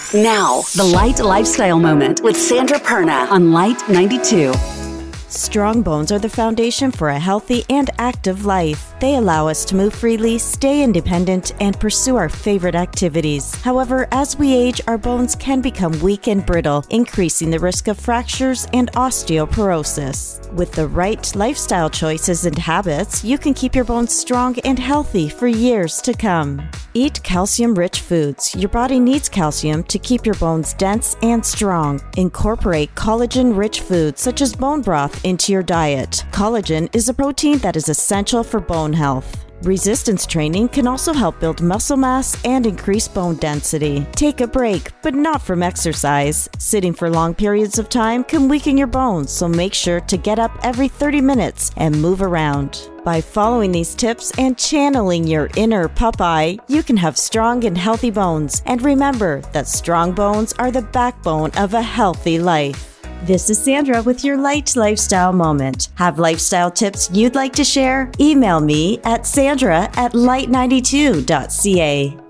Now, the Light Lifestyle Moment with Sandra Perna on Light 92. Strong bones are the foundation for a healthy and active life. They allow us to move freely, stay independent, and pursue our favorite activities. However, as we age, our bones can become weak and brittle, increasing the risk of fractures and osteoporosis. With the right lifestyle choices and habits, you can keep your bones strong and healthy for years to come. Eat calcium-rich foods. Your body needs calcium to keep your bones dense and strong. Incorporate collagen-rich foods such as bone broth into your diet. Collagen is a protein that is essential for bone health. Resistance training can also help build muscle mass and increase bone density. Take a break, but not from exercise. Sitting for long periods of time can weaken your bones, so make sure to get up every 30 minutes and move around. By following these tips and channeling your inner Popeye, you can have strong and healthy bones. And remember that strong bones are the backbone of a healthy life. This is Sandra with your Light Lifestyle Moment. Have lifestyle tips you'd like to share? Email me at sandra@light92.ca.